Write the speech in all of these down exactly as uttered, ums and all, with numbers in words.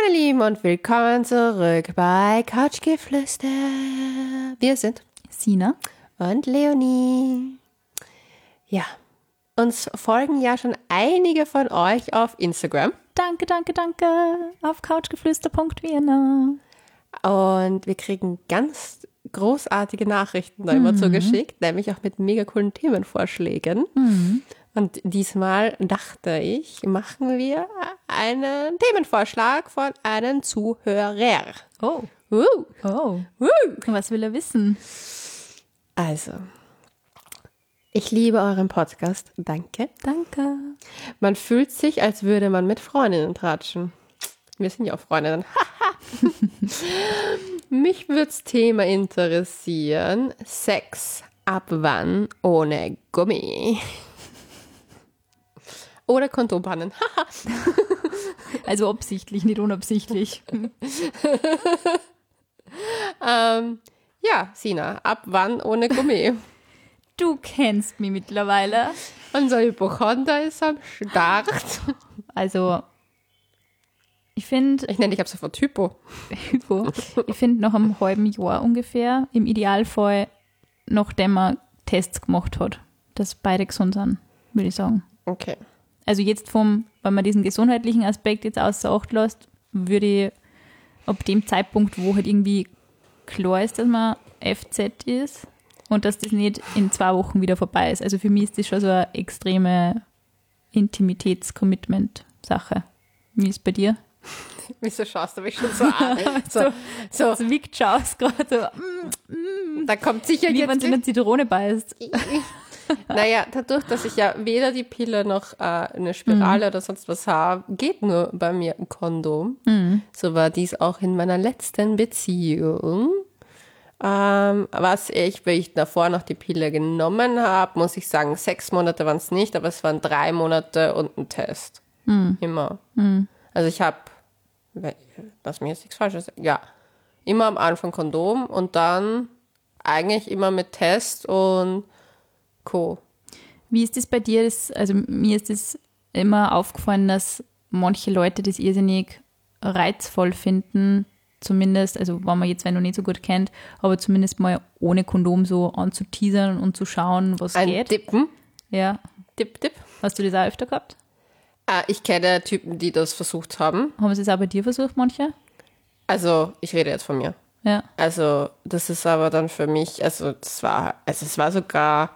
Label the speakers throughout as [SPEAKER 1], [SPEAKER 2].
[SPEAKER 1] meine Lieben, und willkommen zurück bei Couchgeflüster. Wir sind
[SPEAKER 2] Sina
[SPEAKER 1] und Leonie. Ja, uns folgen ja schon einige von euch auf Instagram.
[SPEAKER 2] Danke, danke, danke. Auf couchgeflüster punkt vienna.
[SPEAKER 1] Und wir kriegen ganz großartige Nachrichten da immer
[SPEAKER 2] Mhm.
[SPEAKER 1] zugeschickt, nämlich auch mit mega coolen Themenvorschlägen.
[SPEAKER 2] Mhm.
[SPEAKER 1] Und diesmal dachte ich, machen wir einen Themenvorschlag von einem Zuhörer.
[SPEAKER 2] Oh.
[SPEAKER 1] Uh,
[SPEAKER 2] Oh.
[SPEAKER 1] uh.
[SPEAKER 2] Was will er wissen?
[SPEAKER 1] Also, ich liebe euren Podcast. Danke.
[SPEAKER 2] Danke.
[SPEAKER 1] Man fühlt sich, als würde man mit Freundinnen tratschen. Wir sind ja auch Freundinnen. Mich würde das Thema interessieren. Sex ab wann ohne Gummi? Oder Kondompannen.
[SPEAKER 2] Also absichtlich, nicht unabsichtlich.
[SPEAKER 1] ähm, ja, Sina, ab wann ohne Gummi?
[SPEAKER 2] Du kennst mich mittlerweile.
[SPEAKER 1] Unser Hypochonder ist am Start.
[SPEAKER 2] Also, ich finde,
[SPEAKER 1] Ich nenne dich ab sofort Hypo.
[SPEAKER 2] Hypo, ich finde nach einem halben Jahr ungefähr, im Idealfall, nachdem man Tests gemacht hat, dass beide gesund sind, würde ich sagen.
[SPEAKER 1] Okay.
[SPEAKER 2] Also jetzt vom, wenn man diesen gesundheitlichen Aspekt jetzt außer Acht lässt, würde ich ab dem Zeitpunkt, wo halt irgendwie klar ist, dass man F Z ist und dass das nicht in zwei Wochen wieder vorbei ist. Also für mich ist das schon so eine extreme Intimitäts-Commitment-Sache. Wie ist es bei dir?
[SPEAKER 1] Wieso schaust du mich schon so an? So, so,
[SPEAKER 2] So wiegt schaust gerade so, mm,
[SPEAKER 1] da kommt sicher
[SPEAKER 2] wie
[SPEAKER 1] jetzt...
[SPEAKER 2] wenn sie eine Zitrone beißt.
[SPEAKER 1] Naja, dadurch, dass ich ja weder die Pille noch äh, eine Spirale
[SPEAKER 2] Mhm.
[SPEAKER 1] oder sonst was habe, geht nur bei mir ein Kondom.
[SPEAKER 2] Mhm.
[SPEAKER 1] So war dies auch in meiner letzten Beziehung. Ähm, was ich, weil ich davor noch die Pille genommen habe, muss ich sagen, sechs Monate waren es nicht, aber es waren drei Monate und ein Test.
[SPEAKER 2] Mhm.
[SPEAKER 1] Immer.
[SPEAKER 2] Mhm.
[SPEAKER 1] Also ich habe, lass mich jetzt nichts Falsches sagen, ja, immer am Anfang Kondom und dann eigentlich immer mit Test und Co.
[SPEAKER 2] Wie ist das bei dir? Das, also mir ist es immer aufgefallen, dass manche Leute das irrsinnig reizvoll finden, zumindest, also wenn man jetzt wenn noch nicht so gut kennt, aber zumindest mal ohne Kondom so anzuteasern und zu schauen, was
[SPEAKER 1] Ein
[SPEAKER 2] geht.
[SPEAKER 1] Dippen.
[SPEAKER 2] Ja.
[SPEAKER 1] Dip, dip.
[SPEAKER 2] Hast du das auch öfter gehabt?
[SPEAKER 1] Ah, ich kenne Typen, die das versucht haben.
[SPEAKER 2] Haben sie es auch bei dir versucht, manche?
[SPEAKER 1] Also, ich rede jetzt von mir.
[SPEAKER 2] Ja.
[SPEAKER 1] Also, das ist aber dann für mich, also, das war, also, es war sogar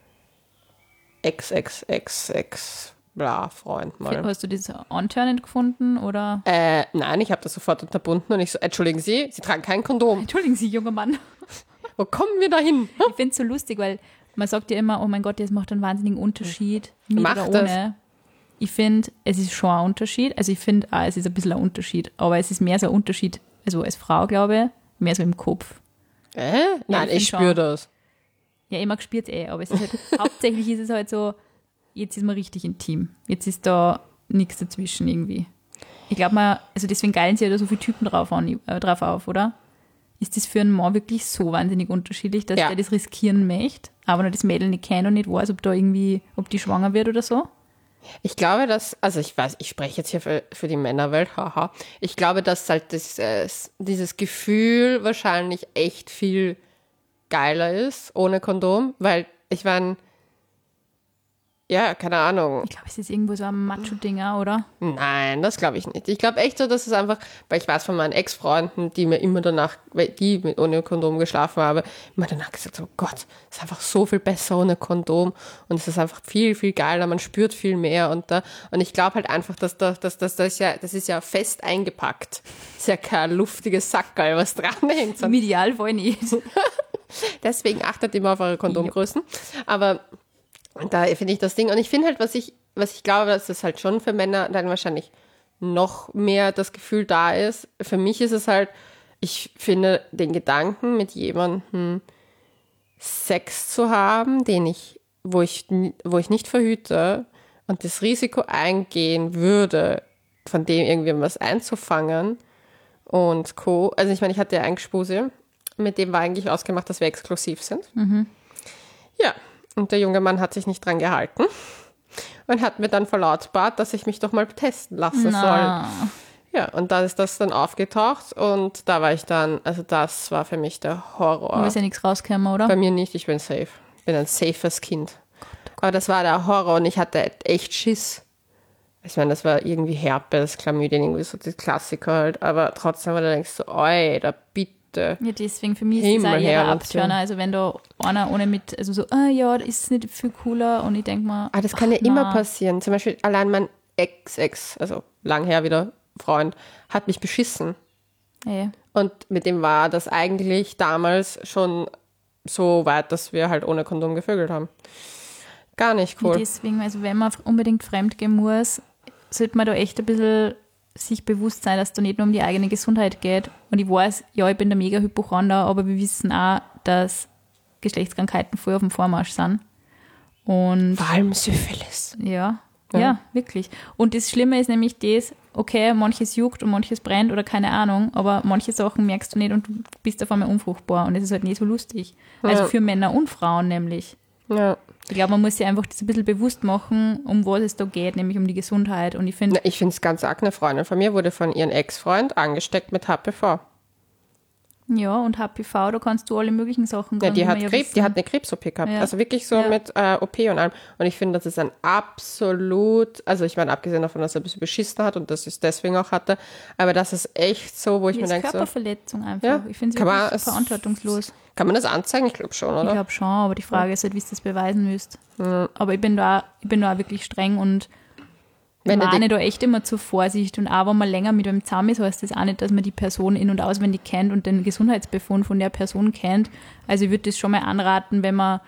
[SPEAKER 1] Ex, Ex, Ex, Ex, bla, Freund mal.
[SPEAKER 2] Hast du das antörnend gefunden oder?
[SPEAKER 1] Äh, nein, ich habe das sofort unterbunden und ich so, entschuldigen Sie, Sie tragen kein Kondom.
[SPEAKER 2] Entschuldigen Sie, junger Mann.
[SPEAKER 1] Wo kommen wir da hin?
[SPEAKER 2] Ich finde es so lustig, weil man sagt ja immer, oh mein Gott, das macht einen wahnsinnigen Unterschied. Mit
[SPEAKER 1] Macht
[SPEAKER 2] oder
[SPEAKER 1] das.
[SPEAKER 2] ohne. Ich finde, es ist schon ein Unterschied. Also ich finde auch, es ist ein bisschen ein Unterschied. Aber es ist mehr so ein Unterschied, also als Frau, glaube ich, mehr so im Kopf.
[SPEAKER 1] Äh? Nein,
[SPEAKER 2] ich
[SPEAKER 1] ich,
[SPEAKER 2] find
[SPEAKER 1] spüre
[SPEAKER 2] schon.
[SPEAKER 1] das.
[SPEAKER 2] Ja, immer gespürt eh, aber es ist halt, hauptsächlich ist es halt so, jetzt ist man richtig intim. Jetzt ist da nichts dazwischen irgendwie. Ich glaube mal, also deswegen geilen sie ja da so viele Typen drauf, an, äh, drauf auf, oder? Ist das für einen Mann wirklich so wahnsinnig unterschiedlich, dass
[SPEAKER 1] Ja.
[SPEAKER 2] der das riskieren möchte, aber noch das Mädel nicht kennt und nicht weiß, ob da irgendwie, ob die schwanger wird oder so?
[SPEAKER 1] Ich glaube, dass, also ich weiß, ich spreche jetzt hier für, für die Männerwelt, haha. Ich glaube, dass halt das, äh, dieses Gefühl wahrscheinlich echt viel geiler ist ohne Kondom, weil ich meine, ja, keine Ahnung.
[SPEAKER 2] Ich glaube, es ist irgendwo so ein Macho-Ding, auch, oder?
[SPEAKER 1] Nein, das glaube ich nicht. Ich glaube echt so, dass es einfach, weil ich weiß von meinen Ex-Freunden, die mir immer danach, weil die mit ohne Kondom geschlafen haben, immer danach gesagt, oh Gott, es ist einfach so viel besser ohne Kondom und es ist einfach viel, viel geiler, man spürt viel mehr und da, und ich glaube halt einfach, dass da, dass das, das ist ja, das ist ja fest eingepackt. Das ist ja kein luftiges Sackerl, was dran hängt.
[SPEAKER 2] Im Idealfall nicht.
[SPEAKER 1] Deswegen achtet immer auf eure Kondomgrößen. Aber da finde ich das Ding. Und ich finde halt, was ich, was ich glaube, dass das halt schon für Männer dann wahrscheinlich noch mehr das Gefühl da ist. Für mich ist es halt, ich finde den Gedanken, mit jemandem Sex zu haben, den ich, wo ich, wo ich nicht verhüte und das Risiko eingehen würde, von dem irgendwie was einzufangen und Co. Also ich meine, ich hatte ja einen Gespuse, mit dem war eigentlich ausgemacht, dass wir exklusiv sind.
[SPEAKER 2] Mhm.
[SPEAKER 1] Ja, und der junge Mann hat sich nicht dran gehalten und hat mir dann verlautbart, dass ich mich doch mal testen lassen
[SPEAKER 2] Na.
[SPEAKER 1] soll. Ja, und dann ist das dann aufgetaucht und da war ich dann, also das war für mich der Horror.
[SPEAKER 2] Du ist ja nichts rausgekommen, oder?
[SPEAKER 1] Bei mir nicht, ich bin safe. Ich bin ein safes Kind. Aber das war der Horror und ich hatte echt Schiss. Ich meine, das war irgendwie Herpes, Chlamydien, irgendwie so die Klassiker halt, aber trotzdem, weil du denkst so, oi, da bitte.
[SPEAKER 2] Ja, deswegen für mich ist das auch eher ein Abturner. Also wenn da einer ohne mit, also so, ah ja, das ist nicht viel cooler und ich denke mal,
[SPEAKER 1] Ah, das kann
[SPEAKER 2] ach,
[SPEAKER 1] ja immer
[SPEAKER 2] na.
[SPEAKER 1] passieren. Zum Beispiel allein mein Ex-Ex, also lang her wieder Freund, hat mich beschissen.
[SPEAKER 2] Ey.
[SPEAKER 1] Und mit dem war das eigentlich damals schon so weit, dass wir halt ohne Kondom gevögelt haben. Gar nicht cool.
[SPEAKER 2] Deswegen, also wenn man unbedingt fremdgehen muss, sollte man da echt ein bisschen sich bewusst sein, dass da nicht nur um die eigene Gesundheit geht. Und ich weiß, ja, ich bin der mega Hypochonder, aber wir wissen auch, dass Geschlechtskrankheiten voll auf dem Vormarsch sind. Und
[SPEAKER 1] Vor allem Syphilis.
[SPEAKER 2] ja,
[SPEAKER 1] Ja.
[SPEAKER 2] ja, wirklich. Und das Schlimme ist nämlich das, okay, manches juckt und manches brennt oder keine Ahnung, aber manche Sachen merkst du nicht und du bist auf einmal unfruchtbar und es ist halt nicht so lustig. Also
[SPEAKER 1] Ja.
[SPEAKER 2] für Männer und Frauen nämlich.
[SPEAKER 1] Ja.
[SPEAKER 2] Ich glaube, man muss sich einfach das ein bisschen bewusst machen, um was es da geht, nämlich um die Gesundheit. Und ich finde,
[SPEAKER 1] Na, ich finde es ganz arg. Eine Freundin von mir wurde von ihrem Ex-Freund angesteckt mit H P V.
[SPEAKER 2] ja, und H P V, da kannst du alle möglichen Sachen
[SPEAKER 1] Ja,
[SPEAKER 2] kann
[SPEAKER 1] die
[SPEAKER 2] man
[SPEAKER 1] hat
[SPEAKER 2] ja
[SPEAKER 1] Krebs,
[SPEAKER 2] wissen.
[SPEAKER 1] die hat eine Krebs-O P gehabt.
[SPEAKER 2] Ja.
[SPEAKER 1] Also wirklich so
[SPEAKER 2] Ja.
[SPEAKER 1] mit äh, O P und allem. Und ich finde, das ist ein absolut, also ich meine, abgesehen davon, dass er ein bisschen beschissen hat und das es deswegen auch hatte, aber das ist echt so, wo ich
[SPEAKER 2] Die
[SPEAKER 1] mir
[SPEAKER 2] ist
[SPEAKER 1] denke, so,
[SPEAKER 2] Körperverletzung einfach.
[SPEAKER 1] Ja,
[SPEAKER 2] Ich finde sie
[SPEAKER 1] kann man
[SPEAKER 2] wirklich
[SPEAKER 1] es-
[SPEAKER 2] verantwortungslos.
[SPEAKER 1] kann man das anzeigen? Ich glaube schon,
[SPEAKER 2] Ich
[SPEAKER 1] oder?
[SPEAKER 2] glaube schon, aber die Frage ist halt, wie du das beweisen müsst. Aber ich bin da, ich bin da auch wirklich streng und
[SPEAKER 1] Wenn
[SPEAKER 2] ich
[SPEAKER 1] du
[SPEAKER 2] warne
[SPEAKER 1] die-
[SPEAKER 2] da echt immer zur Vorsicht. Und auch wenn man länger mit einem zusammen ist, heißt das auch nicht, dass man die Person in- und auswendig kennt und den Gesundheitsbefund von der Person kennt. Also ich würde das schon mal anraten, wenn man,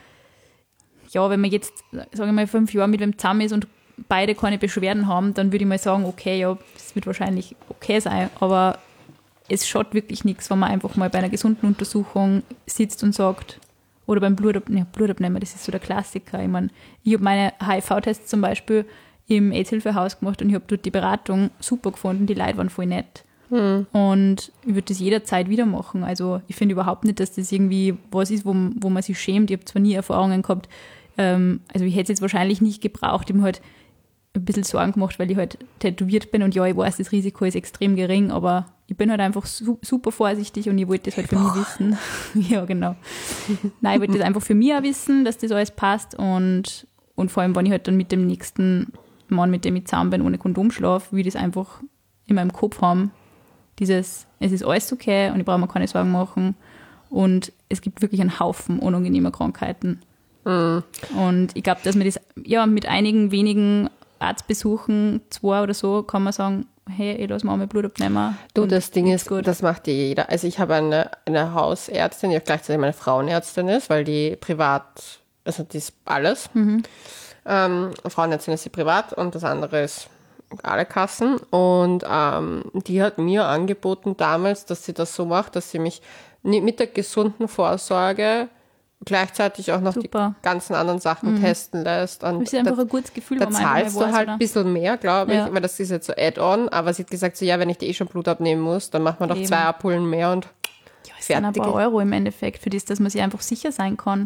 [SPEAKER 2] ja, wenn man jetzt, sagen wir mal, fünf Jahre mit wem zusammen ist und beide keine Beschwerden haben, dann würde ich mal sagen, okay, ja, das wird wahrscheinlich okay sein, aber es schaut wirklich nichts, wenn man einfach mal bei einer gesunden Untersuchung sitzt und sagt, oder beim Blutab ne, Blutabnehmen, das ist so der Klassiker. Ich meine, ich habe meine H I V-Tests zum Beispiel im AIDS-Hilfehaus gemacht und ich habe dort die Beratung super gefunden, die Leute waren voll nett.
[SPEAKER 1] Hm.
[SPEAKER 2] Und ich würde das jederzeit wieder machen. Also ich finde überhaupt nicht, dass das irgendwie was ist, wo, wo man sich schämt. Ich habe zwar nie Erfahrungen gehabt, ähm, also ich hätte es jetzt wahrscheinlich nicht gebraucht. Ich habe mir halt ein bisschen Sorgen gemacht, weil ich halt tätowiert bin und ja, ich weiß, das Risiko ist extrem gering, aber ich bin halt einfach su super vorsichtig und ich wollte das halt für mich wissen. Ja, genau. Nein, ich wollte das einfach für mich auch wissen, dass das alles passt und, und vor allem, wenn ich halt dann mit dem nächsten Mann, mit dem ich zusammen bin, ohne Kondom schlafe, will ich das einfach in meinem Kopf haben. Dieses, es ist alles okay und ich brauche mir keine Sorgen machen und es gibt wirklich einen Haufen unangenehmer Krankheiten.
[SPEAKER 1] Mhm.
[SPEAKER 2] Und ich glaube, dass man das, ja, mit einigen wenigen Arztbesuchen, zwei oder so, kann man sagen, hey, ich lasse mal mein Blut abnehmen.
[SPEAKER 1] Du,
[SPEAKER 2] Und
[SPEAKER 1] das Ding
[SPEAKER 2] geht's
[SPEAKER 1] ist,
[SPEAKER 2] gut.
[SPEAKER 1] das macht ja jeder. Also ich habe eine, eine Hausärztin, die auch gleichzeitig meine Frauenärztin ist, weil die privat, also die ist alles.
[SPEAKER 2] Mhm.
[SPEAKER 1] Ähm, Frauenärztin ist sie privat und das andere ist alle Kassen. Und ähm, die hat mir angeboten damals, dass sie das so macht, dass sie mich ni- mit der gesunden Vorsorge gleichzeitig auch noch
[SPEAKER 2] Super.
[SPEAKER 1] die ganzen anderen Sachen testen lässt. Und
[SPEAKER 2] Das ist einfach
[SPEAKER 1] da-
[SPEAKER 2] ein gutes Gefühl,
[SPEAKER 1] da
[SPEAKER 2] wenn man einfach
[SPEAKER 1] zahlst
[SPEAKER 2] mal
[SPEAKER 1] du
[SPEAKER 2] weiß,
[SPEAKER 1] halt
[SPEAKER 2] oder?
[SPEAKER 1] ein bisschen mehr, glaube ich,
[SPEAKER 2] Ja.
[SPEAKER 1] weil das ist jetzt so Add-on, aber sie hat gesagt, so ja, wenn ich dir eh schon Blut abnehmen muss, dann macht man doch
[SPEAKER 2] Eben.
[SPEAKER 1] zwei Abholen mehr und
[SPEAKER 2] Ja, es sind ein
[SPEAKER 1] fertig.
[SPEAKER 2] paar Euro im Endeffekt für das, dass man sich einfach sicher sein kann.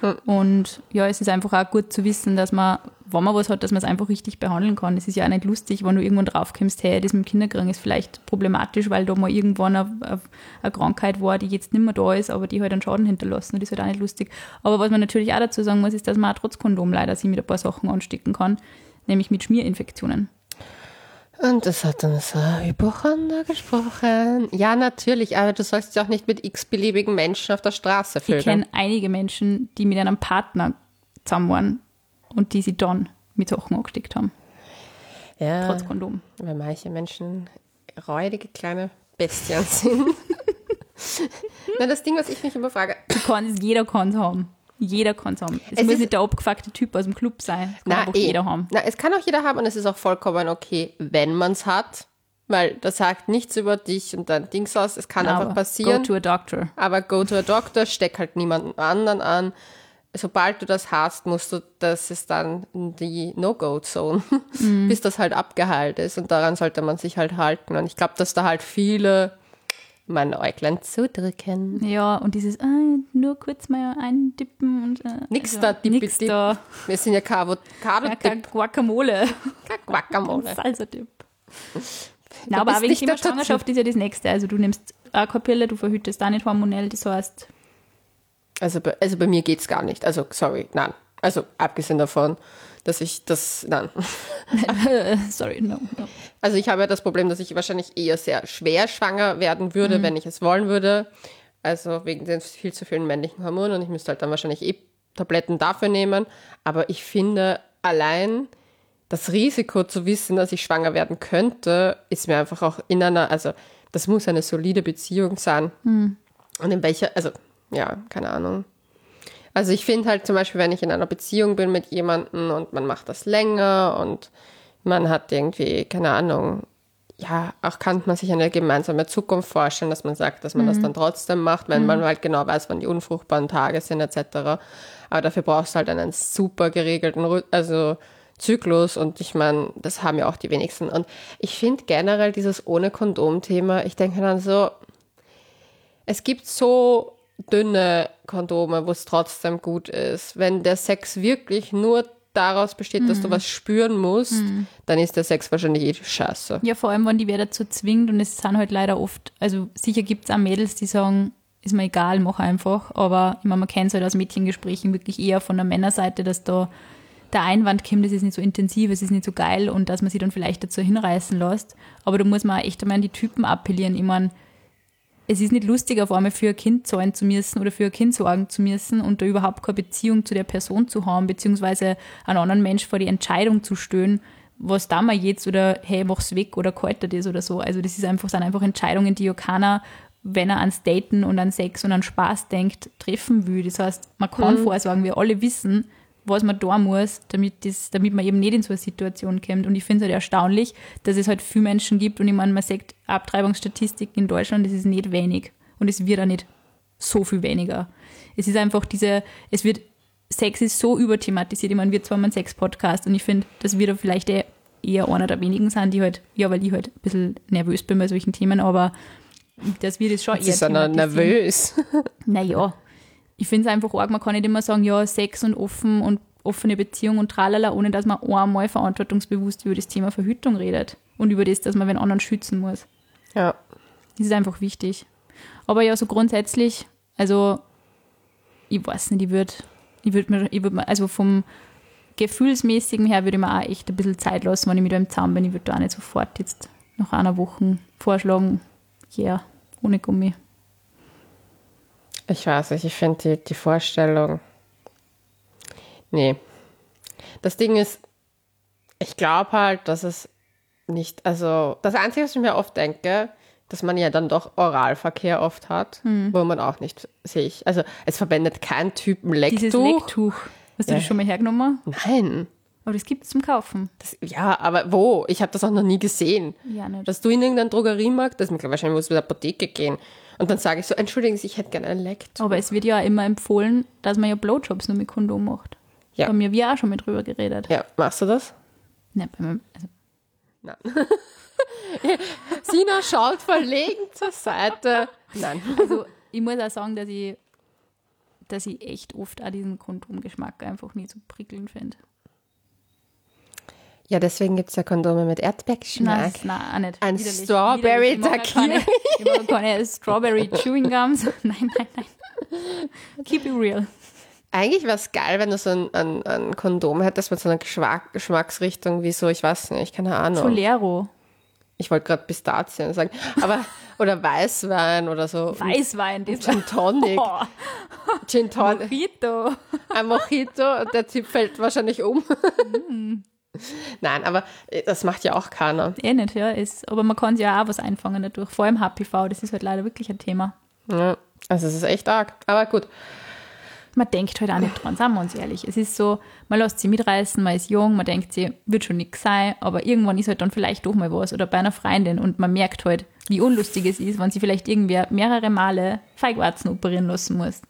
[SPEAKER 2] Und ja, es ist einfach auch gut zu wissen, dass man, wenn man was hat, dass man es einfach richtig behandeln kann. Es ist ja auch nicht lustig, wenn du irgendwann draufkommst, hey, das mit dem Kinderkriegen ist vielleicht problematisch, weil da mal irgendwann eine, eine, eine Krankheit war, die jetzt nicht mehr da ist, aber die halt einen Schaden hinterlassen. Und das ist halt auch nicht lustig. Aber was man natürlich auch dazu sagen muss, ist, dass man auch trotz Kondom leider sich mit ein paar Sachen anstecken kann, nämlich mit Schmierinfektionen.
[SPEAKER 1] Und das hat dann so Hypochonder gesprochen. Ja, natürlich, aber du sollst ja auch nicht mit x-beliebigen Menschen auf der Straße
[SPEAKER 2] Ich
[SPEAKER 1] vögeln.
[SPEAKER 2] kenne einige Menschen, die mit einem Partner zusammen waren und die sie dann mit Sachen angesteckt haben,
[SPEAKER 1] Ja,
[SPEAKER 2] trotz Kondom.
[SPEAKER 1] weil manche Menschen räudige kleine Bestien sind. Na, das Ding, was ich mich immer frage,
[SPEAKER 2] Du kannst, jeder kann es haben. Jeder kann es haben. Es,
[SPEAKER 1] Es
[SPEAKER 2] muss
[SPEAKER 1] ist-
[SPEAKER 2] nicht der abgefuckte Typ aus dem Club sein. Es kann
[SPEAKER 1] na,
[SPEAKER 2] einfach
[SPEAKER 1] eh.
[SPEAKER 2] jeder haben.
[SPEAKER 1] Na, es kann auch jeder haben und es ist auch vollkommen okay, wenn man es hat, weil das sagt nichts über dich und dein Dings aus. Es kann
[SPEAKER 2] Aber
[SPEAKER 1] einfach passieren.
[SPEAKER 2] Go to a doctor.
[SPEAKER 1] Aber go to a doctor, steck halt niemanden anderen an. Sobald du das hast, musst du, das ist dann die No-Go-Zone,
[SPEAKER 2] Mhm.
[SPEAKER 1] bis das halt abgeheilt ist. Und daran sollte man sich halt halten. Und ich glaube, dass da halt viele mein Äuglein zudrücken.
[SPEAKER 2] Ja, und dieses, ah, nur kurz mal eindippen und. Äh,
[SPEAKER 1] Nix
[SPEAKER 2] also,
[SPEAKER 1] da, dippi,
[SPEAKER 2] Nix
[SPEAKER 1] dipp.
[SPEAKER 2] da.
[SPEAKER 1] Wir sind ja
[SPEAKER 2] Ja, kein
[SPEAKER 1] Avocado-Dip,
[SPEAKER 2] Guacamole.
[SPEAKER 1] Guacamole.
[SPEAKER 2] Salsa-Dip. Nein, aber auch wegen Thema Schwangerschaft ist ja das Nächste. Also du nimmst auch keine Pille, du verhütest auch nicht hormonell, das heißt...
[SPEAKER 1] Also bei, also bei mir geht's gar nicht. Also, sorry, nein. Also abgesehen davon, dass ich das, nein.
[SPEAKER 2] Sorry, no, no.
[SPEAKER 1] Also ich habe ja das Problem, dass ich wahrscheinlich eher sehr schwer schwanger werden würde, mhm. wenn ich es wollen würde. Also wegen den viel zu vielen männlichen Hormonen und ich müsste halt dann wahrscheinlich eh Tabletten dafür nehmen. Aber ich finde, allein das Risiko zu wissen, dass ich schwanger werden könnte, ist mir einfach auch in einer, also das muss eine solide Beziehung sein. Mhm. Und in welcher, also ja, keine Ahnung. Also ich finde halt zum Beispiel, wenn ich in einer Beziehung bin mit jemandem und man macht das länger und man hat irgendwie, keine Ahnung, ja, auch kann man sich eine gemeinsame Zukunft vorstellen, dass man sagt, dass man mhm. das dann trotzdem macht, wenn mhm. man halt genau weiß, wann die unfruchtbaren Tage sind et cetera. Aber dafür brauchst du halt einen super geregelten Rhythmus, also Zyklus und ich meine, das haben ja auch die wenigsten. Und ich finde generell dieses ohne Kondom-Thema, ich denke dann so, es gibt so dünne Kondome, wo es trotzdem gut ist. Wenn der Sex wirklich nur daraus besteht, mhm. dass du was spüren musst, mhm. dann ist der Sex wahrscheinlich eh scheiße.
[SPEAKER 2] Ja, vor allem, wenn die wer dazu zwingt und es sind halt leider oft, also sicher gibt es auch Mädels, die sagen, ist mir egal, mach einfach, aber ich meine, man kennt es halt aus Mädchengesprächen wirklich eher von der Männerseite, dass da der Einwand kommt, das ist nicht so intensiv, es ist nicht so geil und dass man sich dann vielleicht dazu hinreißen lässt. Aber da muss man auch echt einmal an die Typen appellieren. Ich meine, es ist nicht lustig, auf einmal für ein Kind zahlen zu müssen oder für ein Kind sorgen zu müssen und da überhaupt keine Beziehung zu der Person zu haben, beziehungsweise einen anderen Mensch vor die Entscheidung zu stellen, was da mal jetzt oder hey, mach's weg oder kalter das oder so. Also das ist einfach, sind einfach Entscheidungen, die ja keiner, wenn er ans Daten und an Sex und an Spaß denkt, treffen will. Das heißt, man kann mhm. vorsorgen, wir alle wissen, was man da muss, damit, das, damit man eben nicht in so eine Situation kommt. Und ich finde es halt erstaunlich, dass es halt viele Menschen gibt und ich meine, man sagt, Abtreibungsstatistiken in Deutschland, das ist nicht wenig und es wird auch nicht so viel weniger. Es ist einfach diese, es wird, Sex ist so überthematisiert. Ich meine, wir zwar mal einen Sex-Podcast und ich finde, dass wir da vielleicht eher einer der wenigen sind, die halt, ja, weil ich halt ein bisschen nervös bin bei solchen Themen, aber dass wir das schon
[SPEAKER 1] eher thematisieren. Sie sind nervös.
[SPEAKER 2] Naja. Ich finde es einfach arg, man kann nicht immer sagen, ja, Sex und offen und offene Beziehung und tralala, ohne dass man einmal verantwortungsbewusst über das Thema Verhütung redet und über das, dass man den anderen schützen muss.
[SPEAKER 1] Ja.
[SPEAKER 2] Das ist einfach wichtig. Aber ja, so grundsätzlich, also ich weiß nicht, ich würde ich würd mir, ich würd mir, also vom Gefühlsmäßigen her würde ich mir auch echt ein bisschen Zeit lassen, wenn ich mit einem zusammen bin. Ich würde da auch nicht sofort jetzt nach einer Woche vorschlagen, ja, yeah, ohne Gummi.
[SPEAKER 1] Ich weiß nicht, ich finde die, die Vorstellung, nee. Das Ding ist, ich glaube halt, dass es nicht, also das Einzige, was ich mir oft denke, dass man ja dann doch Oralverkehr oft hat, hm. wo man auch nicht, sehe ich, also es verwendet kein Typ ein Lecktuch.
[SPEAKER 2] Dieses Lecktuch, hast du ja. das schon mal hergenommen?
[SPEAKER 1] Nein.
[SPEAKER 2] Aber das gibt es zum Kaufen.
[SPEAKER 1] Das, ja, aber wo? Ich habe das auch noch nie gesehen.
[SPEAKER 2] Ja, nicht.
[SPEAKER 1] Dass du in irgendeinem Drogeriemarkt, das ist wahrscheinlich muss in der Apotheke gehen. Und dann sage ich so, entschuldigen Sie, ich hätte gerne ein Lecktuch.
[SPEAKER 2] Aber es wird ja immer empfohlen, dass man ja Blowjobs nur mit Kondom macht. Ja. Da haben wir ja auch schon mit drüber geredet.
[SPEAKER 1] Ja, machst du das?
[SPEAKER 2] Nein, bei mir, also.
[SPEAKER 1] Nein. Sina schaut verlegen zur Seite. Nein.
[SPEAKER 2] Also ich muss auch sagen, dass ich, dass ich echt oft auch diesen Kondomgeschmack einfach nicht so prickelnd finde.
[SPEAKER 1] Ja, deswegen gibt es ja Kondome mit Erdbeergeschmack.
[SPEAKER 2] Nein, nein, auch nicht.
[SPEAKER 1] Ein Widerlich. Strawberry Daiquiri.
[SPEAKER 2] Ich mache keine Strawberry Chewing Gums. Nein, nein, nein. Keep it real.
[SPEAKER 1] Eigentlich wäre es geil, wenn du so ein, ein, ein Kondom hättest mit so einer Geschmack, Geschmacksrichtung wie so, ich weiß nicht, keine Ahnung.
[SPEAKER 2] Solero.
[SPEAKER 1] Ich wollte gerade Pistazien sagen. Aber, oder Weißwein oder so.
[SPEAKER 2] Weißwein, das
[SPEAKER 1] Gin Tonic. Oh. Gin Tonic.
[SPEAKER 2] Mojito.
[SPEAKER 1] Ein Mojito und der Typ fällt wahrscheinlich um. Mm. Nein, aber das macht ja auch keiner.
[SPEAKER 2] Eh nicht, ja. Ist, aber man kann sich ja auch was einfangen dadurch. Vor allem H P V, das ist halt leider wirklich ein Thema.
[SPEAKER 1] Ja, also es ist echt arg. Aber gut.
[SPEAKER 2] Man denkt halt auch nicht dran, sagen wir uns ehrlich. Es ist so, man lässt sich mitreißen, man ist jung, man denkt sich, wird schon nichts sein, aber irgendwann ist halt dann vielleicht doch mal was. Oder bei einer Freundin und man merkt halt, wie unlustig es ist, wenn sie vielleicht irgendwer mehrere Male Feigwarzen operieren lassen muss.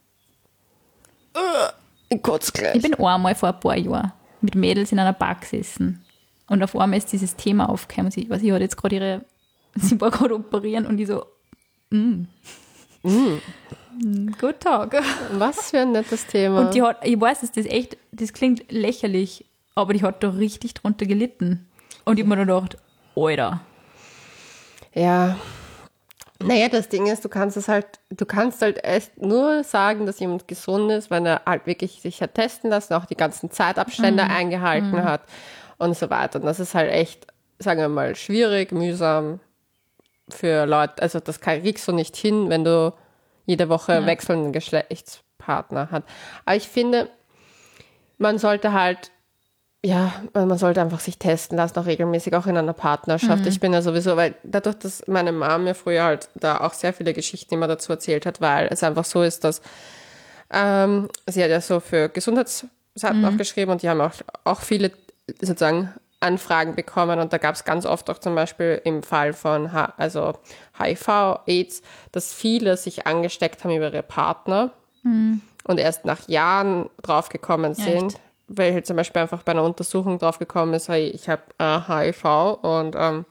[SPEAKER 1] Ich kotze gleich.
[SPEAKER 2] Ich bin einmal vor ein paar Jahren mit Mädels in einer Bar gesessen und auf einmal ist dieses Thema aufgekommen. Sie, was ich hatte jetzt gerade ihre, sie war gerade operieren und ich so, mm. Mm. Good talk.
[SPEAKER 1] Was für ein nettes Thema.
[SPEAKER 2] Und die hat, ich weiß, dass das echt, das klingt lächerlich, aber die hat da richtig drunter gelitten. Und ich habe mir dann gedacht, Alter,
[SPEAKER 1] Ja. Naja, das Ding ist, du kannst es halt, du kannst halt echt nur sagen, dass jemand gesund ist, wenn er halt wirklich sich hat testen lassen, auch die ganzen Zeitabstände
[SPEAKER 2] Mhm.
[SPEAKER 1] eingehalten
[SPEAKER 2] Mhm.
[SPEAKER 1] hat und so weiter. Und das ist halt echt, sagen wir mal, schwierig, mühsam für Leute. Also das kann- kriegst du nicht hin, wenn du jede Woche
[SPEAKER 2] Ja.
[SPEAKER 1] wechselnden Geschlechtspartner hast. Aber ich finde, man sollte halt, ja, man sollte einfach sich testen lassen, auch regelmäßig, auch in einer Partnerschaft. Ich bin ja sowieso, weil dadurch, dass meine Mom mir früher halt da auch sehr viele Geschichten immer dazu erzählt hat, weil es einfach so ist, dass ähm, sie hat ja so für Gesundheitsseiten aufgeschrieben und die haben auch, auch viele sozusagen Anfragen bekommen und da gab es ganz oft auch zum Beispiel im Fall von H- also H I V, AIDS, dass viele sich angesteckt haben über ihre Partner und erst nach Jahren draufgekommen
[SPEAKER 2] Ja,
[SPEAKER 1] sind,
[SPEAKER 2] echt?
[SPEAKER 1] weil halt zum Beispiel einfach bei einer Untersuchung draufgekommen ist, hey, ich habe äh, H I V und ähm,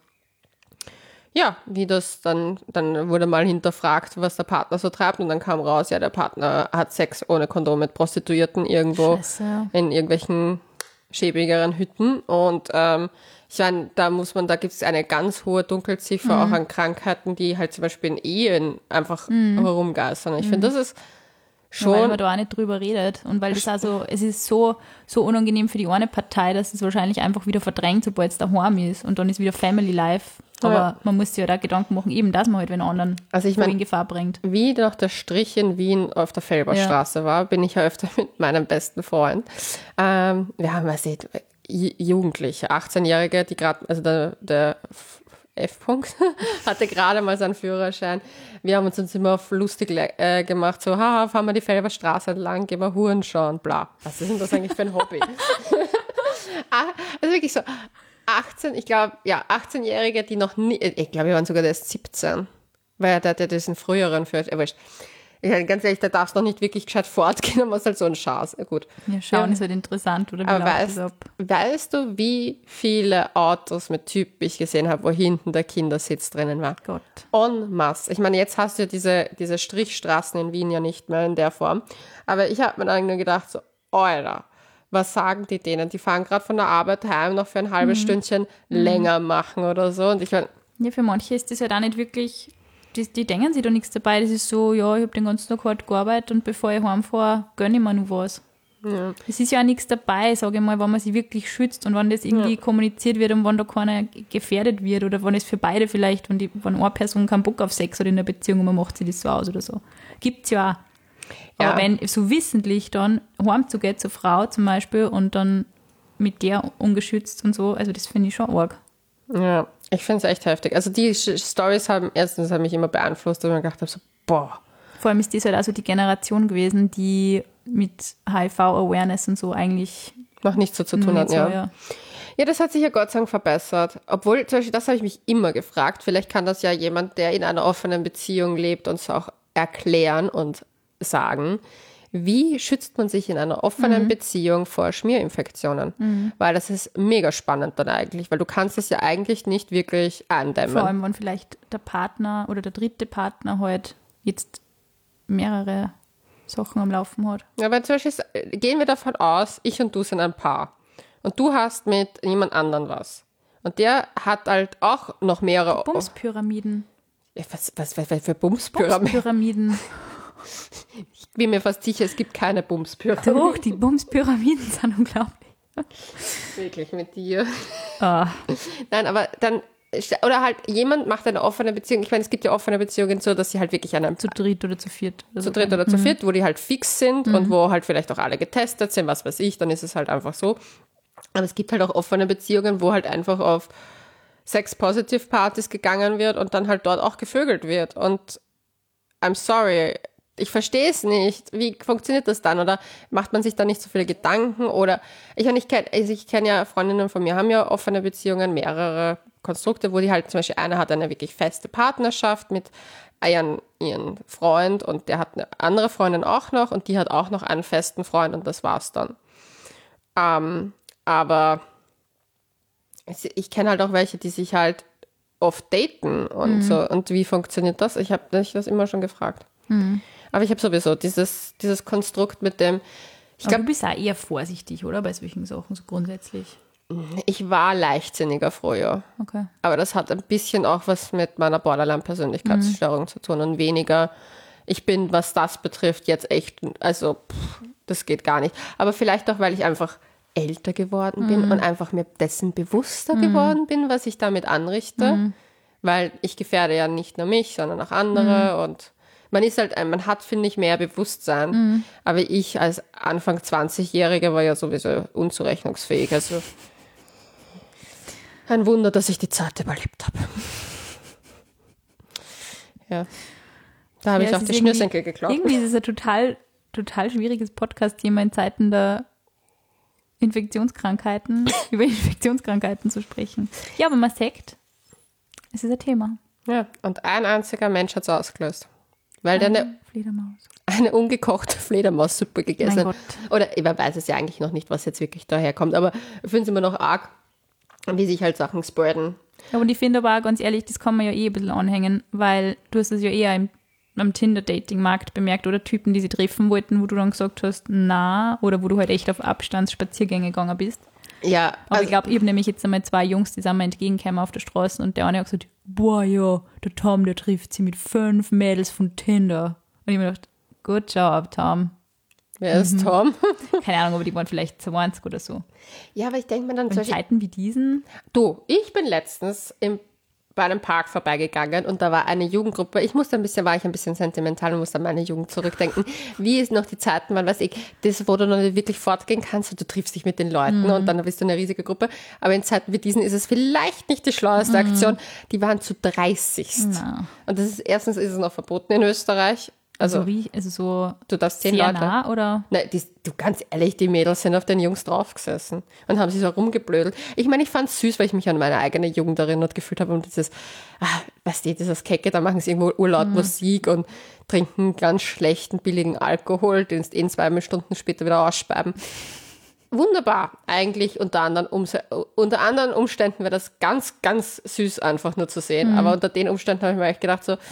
[SPEAKER 1] ja, wie das dann, dann wurde mal hinterfragt, was der Partner so treibt und dann kam raus, ja, der Partner hat Sex ohne Kondom mit Prostituierten irgendwo
[SPEAKER 2] Scheiße, ja.
[SPEAKER 1] in irgendwelchen schäbigeren Hütten und ähm, ich meine, da muss man, da gibt es eine ganz hohe Dunkelziffer auch an Krankheiten, die halt zum Beispiel in Ehen einfach herumgeistern. Ich finde, das ist
[SPEAKER 2] Ja, weil
[SPEAKER 1] schon,
[SPEAKER 2] man da auch nicht drüber redet und weil das also, es ist so, so unangenehm für die eine Partei, dass es wahrscheinlich einfach wieder verdrängt, sobald es daheim ist und dann ist wieder Family Life. Aber
[SPEAKER 1] Ja.
[SPEAKER 2] man muss sich ja da Gedanken machen, eben, dass man halt den anderen
[SPEAKER 1] Also ich
[SPEAKER 2] voll
[SPEAKER 1] mein-
[SPEAKER 2] in Gefahr bringt.
[SPEAKER 1] wie noch der Strich in Wien auf der Felberstraße war, bin ich ja öfter mit meinem besten Freund. Ähm, wir haben, weiß nicht, J- Jugendliche, achtzehnjährige, die gerade, also der, der F-Punkt hatte gerade mal seinen Führerschein. Wir haben uns uns immer auf lustig le- äh, gemacht, so, haha, fahren wir die Felberstraße entlang, gehen wir Huren schauen, bla. Was ist denn das eigentlich für ein Hobby? Ah, also wirklich so, achtzehn, ich glaube, ja, achtzehnjährige, die noch nie, ich glaube, wir waren sogar erst siebzehn, weil der hat ja diesen früheren für, äh, wurscht. Ich meine, ganz ehrlich, da darfst du noch nicht wirklich gescheit fortgehen, dann machst du halt so einen Schaß. Ja, gut.
[SPEAKER 2] Ja, schauen
[SPEAKER 1] Ja.
[SPEAKER 2] ist halt interessant, oder wie
[SPEAKER 1] Aber
[SPEAKER 2] läuft
[SPEAKER 1] weißt,
[SPEAKER 2] das ab?
[SPEAKER 1] weißt du, wie viele Autos mit Typ ich gesehen habe, wo hinten der Kindersitz drinnen war?
[SPEAKER 2] Gott.
[SPEAKER 1] En masse. Ich meine, jetzt hast du ja diese, diese Strichstraßen in Wien ja nicht mehr in der Form. Aber ich habe mir dann nur gedacht, so, Alter, was sagen die denen? Die fahren gerade von der Arbeit heim, noch für ein halbes Stündchen länger machen oder so. Und ich meine,
[SPEAKER 2] Ja, für manche ist das ja da nicht wirklich, die, die denken sich da nichts dabei. Das ist so, ja, ich habe den ganzen Tag hart gearbeitet und bevor ich heimfahre, gönne ich mir noch was.
[SPEAKER 1] ja.
[SPEAKER 2] Es ist ja auch nichts dabei, sage ich mal, wenn man sich wirklich schützt und wenn das irgendwie kommuniziert wird und wenn da keiner g- gefährdet wird oder wenn es für beide vielleicht, wenn, die, wenn eine Person keinen Bock auf Sex hat in der Beziehung und man macht sich das so aus oder so. Gibt's ja auch.
[SPEAKER 1] Ja.
[SPEAKER 2] Aber wenn so wissentlich dann heimzugehen zur Frau zum Beispiel und dann mit der ungeschützt und so, also das finde ich schon arg.
[SPEAKER 1] Ja, ich finde es echt heftig. Also die Sch- Stories haben, erstens haben mich immer beeinflusst, und ich mir gedacht habe, so, boah.
[SPEAKER 2] Vor allem ist das halt also die Generation gewesen, die mit H I V-Awareness und so eigentlich
[SPEAKER 1] Noch nichts so zu
[SPEAKER 2] noch
[SPEAKER 1] tun hat,
[SPEAKER 2] nicht so,
[SPEAKER 1] ja.
[SPEAKER 2] ja.
[SPEAKER 1] Ja, das hat sich ja Gott sei Dank verbessert. Obwohl, zum Beispiel, das habe ich mich immer gefragt. Vielleicht kann das ja jemand, der in einer offenen Beziehung lebt, uns auch erklären und sagen. Wie schützt man sich in einer offenen Beziehung vor Schmierinfektionen? Weil das ist mega spannend dann eigentlich, weil du kannst es ja eigentlich nicht wirklich eindämmen.
[SPEAKER 2] Vor allem, wenn vielleicht der Partner oder der dritte Partner halt jetzt mehrere Sachen am Laufen hat.
[SPEAKER 1] Ja, weil zum Beispiel ist- gehen wir davon aus, ich und du sind ein Paar. Und du hast mit jemand anderem was. Und der hat halt auch noch mehrere...
[SPEAKER 2] Bumspyramiden.
[SPEAKER 1] Ja, was, was, was, was für Bumspyramiden?
[SPEAKER 2] Bumspyramiden.
[SPEAKER 1] Ich bin mir fast sicher, es gibt keine Bumspyramiden.
[SPEAKER 2] Doch, die Bumspyramiden sind unglaublich.
[SPEAKER 1] Wirklich mit dir.
[SPEAKER 2] Ah,
[SPEAKER 1] Nein, aber dann... Oder halt jemand macht eine offene Beziehung. Ich meine, es gibt ja offene Beziehungen so, dass sie halt wirklich an einem
[SPEAKER 2] zu dritt oder zu viert. Oder
[SPEAKER 1] zu
[SPEAKER 2] so.
[SPEAKER 1] dritt oder zu viert, wo die halt fix sind und wo halt vielleicht auch alle getestet sind, was weiß ich, dann ist es halt einfach so. Aber es gibt halt auch offene Beziehungen, wo halt einfach auf Sex-Positive-Partys gegangen wird und dann halt dort auch gevögelt wird. Und I'm sorry, ich verstehe es nicht. Wie funktioniert das dann? Oder macht man sich da nicht so viele Gedanken? Oder ich meine, ich kenne also ich kenn ja Freundinnen von mir, haben ja offene Beziehungen, mehrere Konstrukte, wo die halt zum Beispiel, eine hat eine wirklich feste Partnerschaft mit ihren, ihren Freund und der hat eine andere Freundin auch noch und die hat auch noch einen festen Freund und das war's dann. Ähm, aber ich, ich kenne halt auch welche, die sich halt oft daten und so. Und wie funktioniert das? Ich habe mich das immer schon gefragt. Aber ich habe sowieso dieses, dieses Konstrukt mit dem, ich
[SPEAKER 2] Aber
[SPEAKER 1] glaube,
[SPEAKER 2] du bist auch eher vorsichtig, oder? Bei solchen Sachen, so grundsätzlich.
[SPEAKER 1] Ich war leichtsinniger früher.
[SPEAKER 2] Okay.
[SPEAKER 1] Aber das hat ein bisschen auch was mit meiner Borderline-Persönlichkeitsstörung mhm. zu tun und weniger, ich bin, was das betrifft, jetzt echt, also pff, das geht gar nicht. Aber vielleicht auch, weil ich einfach älter geworden bin mhm. und einfach mir dessen bewusster mhm. geworden bin, was ich damit anrichte. Mhm. Weil ich gefährde ja nicht nur mich, sondern auch andere mhm. und man ist halt, man hat, finde ich, mehr Bewusstsein. Mhm. Aber ich als Anfang zwanzig-Jährige war ja sowieso unzurechnungsfähig. Also ein Wunder, dass ich die Zeit überlebt habe. Ja. Da habe ja, ich auch die Schnürsenkel geklaut.
[SPEAKER 2] Irgendwie ist es ein total, total schwieriges Podcast-Thema in Zeiten der Infektionskrankheiten, über Infektionskrankheiten zu sprechen. Ja, aber man sagt, es ist ein Thema.
[SPEAKER 1] Ja, und ein einziger Mensch hat es ausgelöst. Weil der eine,
[SPEAKER 2] Fledermaus.
[SPEAKER 1] eine ungekochte Fledermaussuppe gegessen hat. Oder ich weiß es ja eigentlich noch nicht, was jetzt wirklich daherkommt, aber ich finde es immer noch arg, wie sich halt Sachen spreaden.
[SPEAKER 2] Ja, und ich finde aber auch, ganz ehrlich, das kann man ja eh ein bisschen anhängen, weil du hast es ja eher im, am Tinder-Dating-Markt bemerkt oder Typen, die sie treffen wollten, wo du dann gesagt hast, na, oder wo du halt echt auf Abstandsspaziergänge gegangen bist.
[SPEAKER 1] Ja.
[SPEAKER 2] Aber also, ich glaube, ich habe nämlich jetzt einmal zwei Jungs, die sind mir entgegengekommen auf der Straße und der eine hat gesagt, boah, ja, der Tom, der trifft sie mit fünf Mädels von Tinder. Und ich habe mir gedacht, good job, Tom.
[SPEAKER 1] Wer ist mhm. Tom?
[SPEAKER 2] Keine Ahnung, aber die waren vielleicht zwanzig oder so.
[SPEAKER 1] Ja, aber ich denke mir dann...
[SPEAKER 2] In Zeiten wie diesen...
[SPEAKER 1] Du, ich bin letztens im, bei einem Park vorbeigegangen und da war eine Jugendgruppe. Ich musste ein bisschen, war ich ein bisschen sentimental und musste an meine Jugend zurückdenken. Wie es noch die Zeiten waren, weiß ich, das, wo du noch nicht wirklich fortgehen kannst und du triffst dich mit den Leuten mhm. und dann bist du eine riesige Gruppe. Aber in Zeiten wie diesen ist es vielleicht nicht die schlaueste mhm. Aktion. Die waren zu dreißig.
[SPEAKER 2] Na.
[SPEAKER 1] Und das ist, erstens ist es noch verboten in Österreich. Also,
[SPEAKER 2] also, wie, also so
[SPEAKER 1] du darfst zehn
[SPEAKER 2] sehr
[SPEAKER 1] Leute.
[SPEAKER 2] Nah, oder?
[SPEAKER 1] Nein, die, du, ganz ehrlich, die Mädels sind auf den Jungs draufgesessen und haben sich so rumgeblödelt. Ich meine, ich fand es süß, weil ich mich an meine eigene Jugend erinnert gefühlt habe und dieses, ah, weißt du, dieses Kecke, da machen sie irgendwo urlaut mhm. Musik und trinken ganz schlechten, billigen Alkohol, den sie in zwei Stunden später wieder ausspeiben. Wunderbar, eigentlich unter anderen, Umse- unter anderen Umständen wäre das ganz, ganz süß einfach nur zu sehen. Mhm. Aber unter den Umständen habe ich mir eigentlich gedacht so,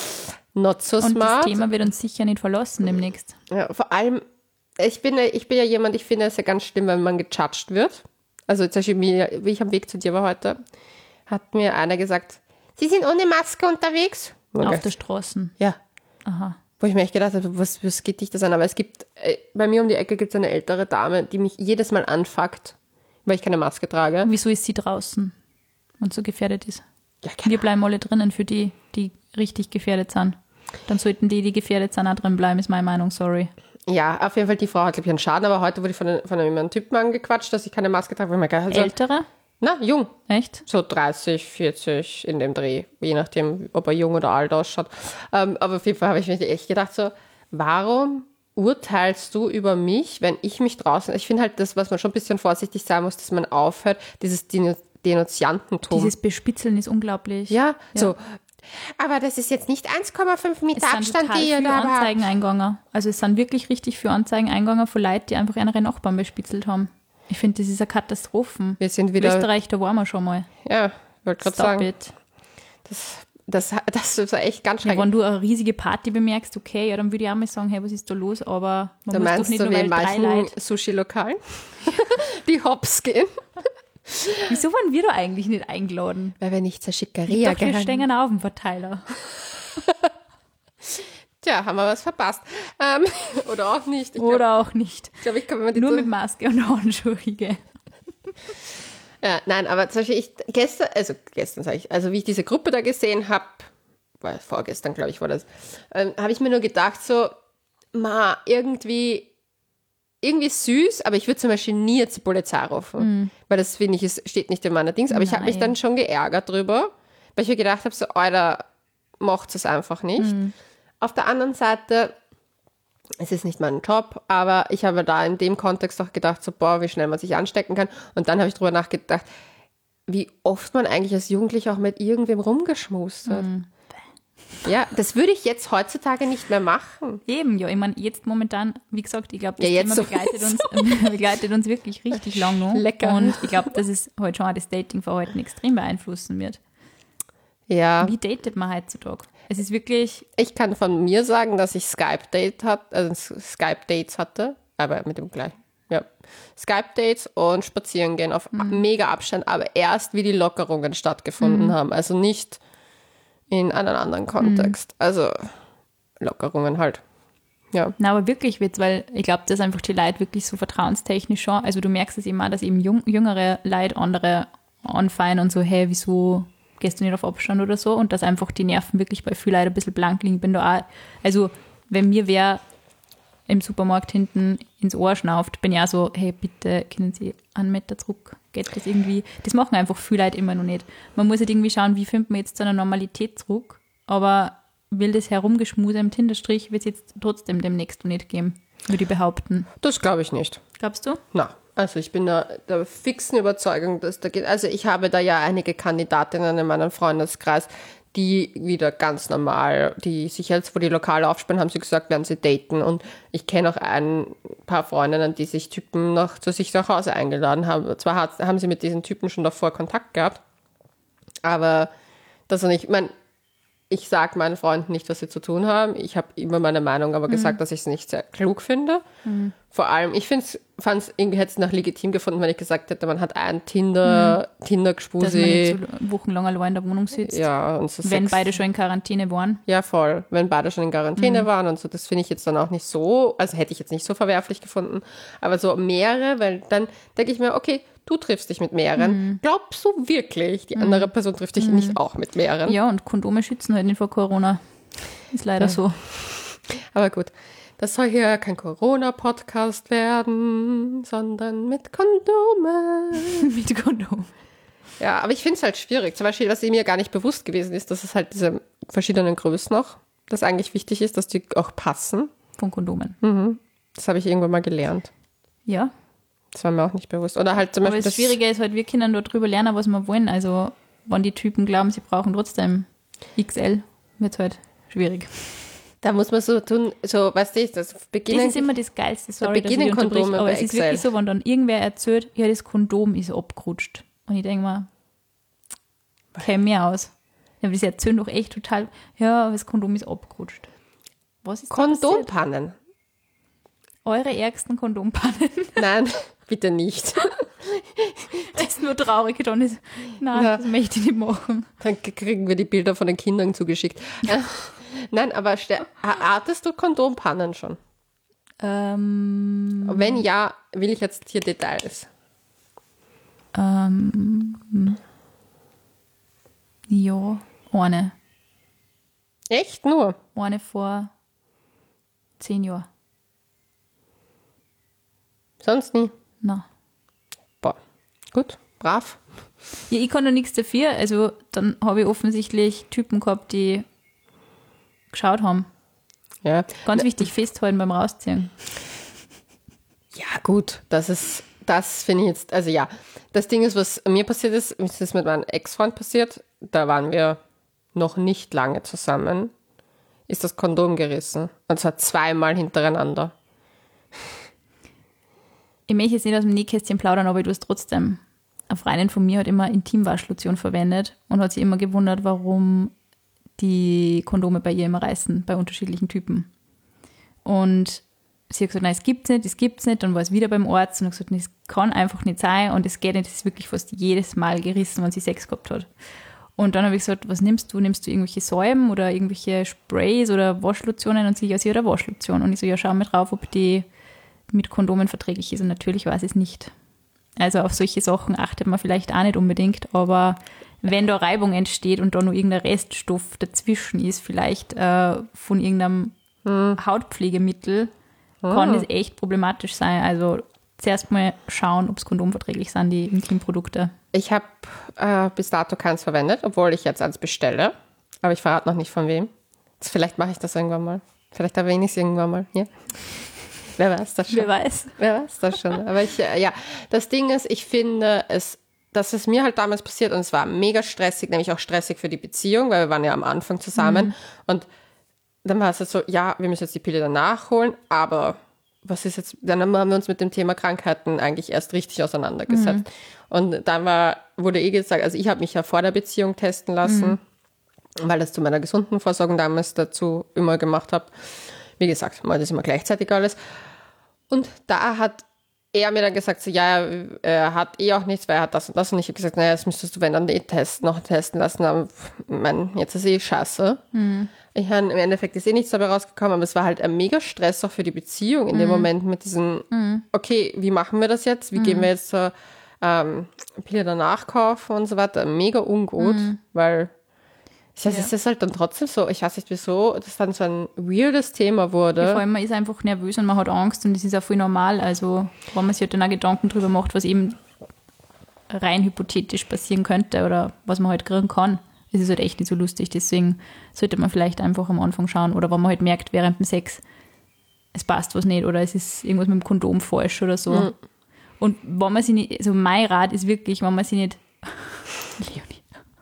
[SPEAKER 1] not so
[SPEAKER 2] und
[SPEAKER 1] smart.
[SPEAKER 2] Das Thema wird uns sicher nicht verlassen demnächst.
[SPEAKER 1] Ja, vor allem, ich bin, ich bin ja jemand, ich finde es ja ganz schlimm, wenn man gejudged wird. Also zum Beispiel, mir, wie ich am Weg zu dir war heute, hat mir einer gesagt, Sie sind ohne Maske unterwegs?
[SPEAKER 2] Auf okay. der Straße?
[SPEAKER 1] Ja.
[SPEAKER 2] Aha.
[SPEAKER 1] Wo ich mir echt gedacht habe, was, was geht dich das an? Aber es gibt, bei mir um die Ecke gibt es eine ältere Dame, die mich jedes Mal anfuckt, weil ich keine Maske trage.
[SPEAKER 2] Wieso ist sie draußen und so gefährdet ist?
[SPEAKER 1] Ja,
[SPEAKER 2] wir bleiben alle drinnen für die, die richtig gefährdet sind. Dann sollten die, die gefährdet sind, auch drin bleiben, ist meine Meinung, sorry.
[SPEAKER 1] Ja, auf jeden Fall, die Frau hat, glaube ich, einen Schaden, aber heute wurde ich von, einem, von einem Typen angequatscht, dass ich keine Maske trage. Weil also,
[SPEAKER 2] Ältere?
[SPEAKER 1] Na, jung.
[SPEAKER 2] Echt?
[SPEAKER 1] So dreißig, vierzig in dem Dreh, je nachdem, ob er jung oder alt ausschaut. Ähm, aber auf jeden Fall habe ich mir echt gedacht so, warum urteilst du über mich, wenn ich mich draußen... Ich finde halt das, was man schon ein bisschen vorsichtig sein muss, dass man aufhört, dieses Denunziantentum.
[SPEAKER 2] Dieses Bespitzeln ist unglaublich.
[SPEAKER 1] Ja, ja. so... Aber das ist jetzt nicht eins Komma fünf Meter
[SPEAKER 2] es
[SPEAKER 1] Abstand,
[SPEAKER 2] sind
[SPEAKER 1] die ihr da habt.
[SPEAKER 2] Anzeigen eingegangen. Also es sind wirklich richtig viele Anzeigen eingegangen von Leuten, die einfach andere Nachbarn bespitzelt haben. Ich finde, das ist eine Katastrophe.
[SPEAKER 1] Wir sind wieder...
[SPEAKER 2] Österreich, da waren wir schon mal.
[SPEAKER 1] Ja, wollte gerade sagen. It. Das, das, das ist echt ganz schrecklich.
[SPEAKER 2] Ja, wenn du eine riesige Party bemerkst, okay, ja, dann würde ich auch mal sagen, hey, was ist da los? Aber man
[SPEAKER 1] da
[SPEAKER 2] muss
[SPEAKER 1] meinst
[SPEAKER 2] doch nicht
[SPEAKER 1] du
[SPEAKER 2] nur,
[SPEAKER 1] wie
[SPEAKER 2] weil
[SPEAKER 1] in
[SPEAKER 2] drei
[SPEAKER 1] manchen
[SPEAKER 2] Leute...
[SPEAKER 1] Sushi-Lokalen, die hops gehen.
[SPEAKER 2] Wieso waren wir da eigentlich nicht eingeladen?
[SPEAKER 1] Weil wir nicht zur Schickeria
[SPEAKER 2] gehören. Wir stehen auf dem Verteiler.
[SPEAKER 1] Tja, haben wir was verpasst. Ähm, oder auch nicht. Ich
[SPEAKER 2] oder
[SPEAKER 1] glaub,
[SPEAKER 2] auch nicht.
[SPEAKER 1] Ich glaub, ich kann mir die
[SPEAKER 2] Nur mit Maske und Handschuhe.
[SPEAKER 1] Ja, nein, aber zum Beispiel ich gestern, also gestern sage ich, also wie ich diese Gruppe da gesehen habe, war vorgestern, glaube ich, war das, ähm, habe ich mir nur gedacht so, ma, irgendwie irgendwie süß, aber ich würde zum Beispiel nie jetzt die Polizei rufen, mm. weil das, finde ich, es steht nicht in meiner Dings. Aber Nein. ich habe mich dann schon geärgert drüber, weil ich mir gedacht habe, so, Alter, macht es einfach nicht. Mm. Auf der anderen Seite, es ist nicht mein Job, aber ich habe da in dem Kontext auch gedacht, so, boah, wie schnell man sich anstecken kann. Und dann habe ich drüber nachgedacht, wie oft man eigentlich als Jugendlicher auch mit irgendwem rumgeschmust hat. Mm. Ja, das würde ich jetzt heutzutage nicht mehr machen.
[SPEAKER 2] Eben, ja. Ich meine, jetzt momentan, wie gesagt, ich glaube, das
[SPEAKER 1] ja,
[SPEAKER 2] Thema
[SPEAKER 1] so
[SPEAKER 2] begleitet, uns, begleitet uns wirklich richtig lang noch.
[SPEAKER 1] Lecker.
[SPEAKER 2] Und ich glaube, dass es heute schon auch das Datingverhalten extrem beeinflussen wird.
[SPEAKER 1] Ja.
[SPEAKER 2] Wie datet man heutzutage? Es ist wirklich...
[SPEAKER 1] Ich kann von mir sagen, dass ich Skype-Date hat, also Skype-Dates hatte, aber mit dem gleichen. Ja. Skype-Dates und Spazierengehen auf mhm. mega Abstand, aber erst wie die Lockerungen stattgefunden mhm. haben. Also nicht in einem anderen Kontext. Mhm. Also Lockerungen halt. Ja.
[SPEAKER 2] Na, aber wirklich wird's, weil ich glaube, dass einfach die Leute wirklich so vertrauenstechnisch schon, also du merkst es eben auch, dass eben jung, jüngere Leute andere anfallen und so, hey, wieso gehst du nicht auf Abstand oder so, und dass einfach die Nerven wirklich bei vielen Leuten ein bisschen blank liegen. Bin da auch, also wenn mir wer im Supermarkt hinten ins Ohr schnauft, bin ich auch so, hey, bitte, können Sie einen Meter zurück, geht das irgendwie? Das machen einfach viele Leute immer noch nicht. Man muss halt irgendwie schauen, wie findet man jetzt zu einer Normalität zurück, aber wildes Herumgeschmuse im Tinderstrich wird es jetzt trotzdem demnächst noch nicht geben, würde ich behaupten.
[SPEAKER 1] Das glaube ich nicht.
[SPEAKER 2] Glaubst du?
[SPEAKER 1] Na, also ich bin da der fixen Überzeugung, dass da geht. Also ich habe da ja einige Kandidatinnen in meinem Freundeskreis, die wieder ganz normal, die sich jetzt, wo die Lokale aufsperren, haben sie gesagt, werden sie daten. Und ich kenne auch ein paar Freundinnen, die sich Typen noch zu sich nach Hause eingeladen haben. Zwar hat, haben sie mit diesen Typen schon davor Kontakt gehabt, aber das und ich, ich meine, ich sage meinen Freunden nicht, was sie zu tun haben. Ich habe immer meine Meinung, aber mhm. gesagt, dass ich es nicht sehr klug finde. Mhm. Vor allem, ich fand es irgendwie hätte es noch legitim gefunden, wenn ich gesagt hätte, man hat ein Tinder, mhm. Tinder-Gspusi.
[SPEAKER 2] Dass man nicht so wochenlang allein in der Wohnung sitzt.
[SPEAKER 1] Ja, und so
[SPEAKER 2] wenn
[SPEAKER 1] sechs,
[SPEAKER 2] beide schon in Quarantäne waren.
[SPEAKER 1] Ja, voll. Wenn beide schon in Quarantäne
[SPEAKER 2] mhm.
[SPEAKER 1] waren und so, das finde ich jetzt dann auch nicht so, also hätte ich jetzt nicht so verwerflich gefunden. Aber so mehrere, weil dann denke ich mir, okay, du triffst dich mit mehreren. Mhm. Glaubst du wirklich, die andere Person trifft dich mhm. nicht auch mit mehreren?
[SPEAKER 2] Ja, und Kondome schützen halt nicht vor Corona. Ist leider ja. so.
[SPEAKER 1] Aber gut, das soll hier kein Corona-Podcast werden, sondern mit Kondome.
[SPEAKER 2] mit Kondom.
[SPEAKER 1] Ja, aber ich finde es halt schwierig. Zum Beispiel, was mir gar nicht bewusst gewesen ist, dass es halt diese verschiedenen Größen noch, das eigentlich wichtig ist, dass die auch passen.
[SPEAKER 2] Von Kondomen.
[SPEAKER 1] Mhm. Das habe ich irgendwann mal gelernt.
[SPEAKER 2] Ja.
[SPEAKER 1] Das war mir auch nicht bewusst. Oder halt zum
[SPEAKER 2] Aber
[SPEAKER 1] Beispiel
[SPEAKER 2] das Schwierige ist halt, wir können dort drüber lernen, was wir wollen. Also, wenn die Typen glauben, sie brauchen trotzdem X L, wird es halt schwierig.
[SPEAKER 1] Da muss man so tun, so, weißt du, das beginnen.
[SPEAKER 2] Das ist immer das Geilste, sorry,
[SPEAKER 1] dass ich Kondome
[SPEAKER 2] aber es ist
[SPEAKER 1] X L.
[SPEAKER 2] wirklich so, wenn dann irgendwer erzählt, ja, das Kondom ist abgerutscht. Und ich denke mir, kenn mir aus. Ja, aber das erzählen doch echt total, ja, aber das Kondom ist abgerutscht. Was ist
[SPEAKER 1] Kondompannen?
[SPEAKER 2] Eure ärgsten Kondompannen?
[SPEAKER 1] Nein, bitte nicht.
[SPEAKER 2] Das ist nur traurig, dann ist, nein, ja. das möchte ich nicht machen.
[SPEAKER 1] Dann kriegen wir die Bilder von den Kindern zugeschickt. Nein, aber hattest du Kondompannen schon?
[SPEAKER 2] Ähm,
[SPEAKER 1] Wenn ja, will ich jetzt hier Details.
[SPEAKER 2] Ähm, ja, eine.
[SPEAKER 1] Echt nur?
[SPEAKER 2] Eine vor zehn Jahren.
[SPEAKER 1] Sonst nie?
[SPEAKER 2] Nein.
[SPEAKER 1] Boah, gut, brav.
[SPEAKER 2] Ja, ich kann da nichts dafür. Also dann habe ich offensichtlich Typen gehabt, die geschaut haben.
[SPEAKER 1] Ja.
[SPEAKER 2] Ganz wichtig, festhalten beim Rausziehen.
[SPEAKER 1] Ja, gut, das ist, das finde ich jetzt, also ja, das Ding ist, was mir passiert ist, es ist mit meinem Ex-Freund passiert, da waren wir noch nicht lange zusammen, ist das Kondom gerissen. Und zwar zweimal hintereinander.
[SPEAKER 2] Ich möchte jetzt nicht aus dem Nähkästchen plaudern, aber du hast trotzdem, eine Freundin von mir hat immer Intimwaschlotion verwendet und hat sich immer gewundert, warum die Kondome bei ihr immer reißen, bei unterschiedlichen Typen. Und sie hat gesagt, nein, es gibt's nicht, es gibt's nicht. Dann war es wieder beim Arzt und hat gesagt, das kann einfach nicht sein und es geht nicht, es ist wirklich fast jedes Mal gerissen, wenn sie Sex gehabt hat. Und dann habe ich gesagt, was nimmst du? Nimmst du irgendwelche Säumen oder irgendwelche Sprays oder Waschlotionen? Und sie, ja, sie hat eine Waschlotion. Und ich so, ja, schau mal drauf, ob die mit Kondomen verträglich ist. Und natürlich weiß es nicht. Also auf solche Sachen achtet man vielleicht auch nicht unbedingt, aber wenn da Reibung entsteht und da nur irgendein Reststoff dazwischen ist, vielleicht äh, von irgendeinem hm. Hautpflegemittel, hm. kann das echt problematisch sein. Also zuerst mal schauen, ob es kondomverträglich sind, die Intimprodukte.
[SPEAKER 1] Ich habe äh, bis dato keins verwendet, obwohl ich jetzt eins bestelle. Aber ich verrate noch nicht von wem. Jetzt, vielleicht mache ich das irgendwann mal. Vielleicht erwähne ich es irgendwann mal. Ja. Wer weiß das schon?
[SPEAKER 2] Wer weiß.
[SPEAKER 1] Wer weiß das schon. Aber ich, ja, das Ding ist, ich finde es, dass es mir halt damals passiert und es war mega stressig, nämlich auch stressig für die Beziehung, weil wir waren ja am Anfang zusammen. Mhm. Und dann war es halt so, ja, wir müssen jetzt die Pille dann nachholen, aber was ist jetzt, dann haben wir uns mit dem Thema Krankheiten eigentlich erst richtig auseinandergesetzt. Mhm. Und dann war, wurde eh gesagt, also ich habe mich ja vor der Beziehung testen lassen, mhm. weil das zu meiner gesunden Versorgung damals dazu immer gemacht habe. Wie gesagt, mal das immer gleichzeitig alles. Und da hat er mir dann gesagt, so, ja, er, er hat eh auch nichts, weil er hat das und das. Und ich habe gesagt, naja, das müsstest du, wenn dann eh testen, noch testen lassen. Aber ich mein, jetzt ist eh scheiße. Mhm. Ich meine, im Endeffekt ist eh nichts dabei rausgekommen, aber es war halt ein mega Stress auch für die Beziehung in mhm. dem Moment mit diesem, mhm. okay, wie machen wir das jetzt? Wie mhm. gehen wir jetzt zur ähm, Pille danach kaufen und so weiter? Mega ungut, mhm. weil ich weiß, ja. es ist halt dann trotzdem so, ich weiß nicht wieso, das dann so ein weirdes Thema wurde.
[SPEAKER 2] Ja, vor allem, man ist einfach nervös und man hat Angst und das ist auch voll normal. Also, wenn man sich halt dann auch Gedanken drüber macht, was eben rein hypothetisch passieren könnte oder was man halt kriegen kann, ist es halt echt nicht so lustig. Deswegen sollte man vielleicht einfach am Anfang schauen oder wenn man halt merkt, während dem Sex, es passt was nicht oder es ist irgendwas mit dem Kondom falsch oder so. Mhm. Und wenn man sich nicht, also mein Rat ist wirklich, wenn man sich nicht, Leonie,